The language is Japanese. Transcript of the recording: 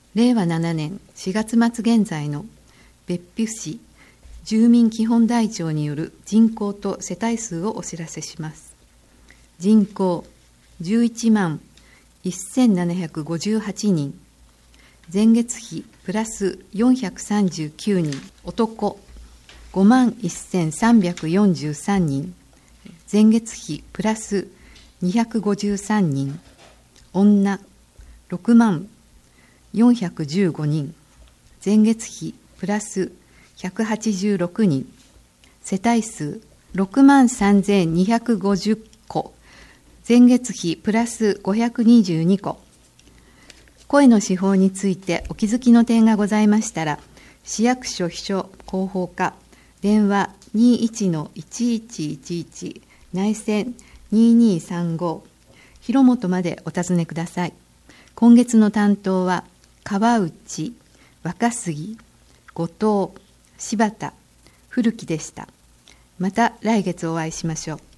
令和7年4月末現在の別府市住民基本台帳による人口と世帯数をお知らせします。人口11万1758人、前月比プラス439人、男5万1343人、前月比プラス253人、女6万415人、前月比プラス186人、世帯数6万3250戸、前月比プラス522戸。声の手法についてお気づきの点がございましたら、市役所秘書広報課電話 21-1111 内線2235広本までお尋ねください。今月の担当は川内、若杉、後藤、柴田、古木でした。また来月お会いしましょう。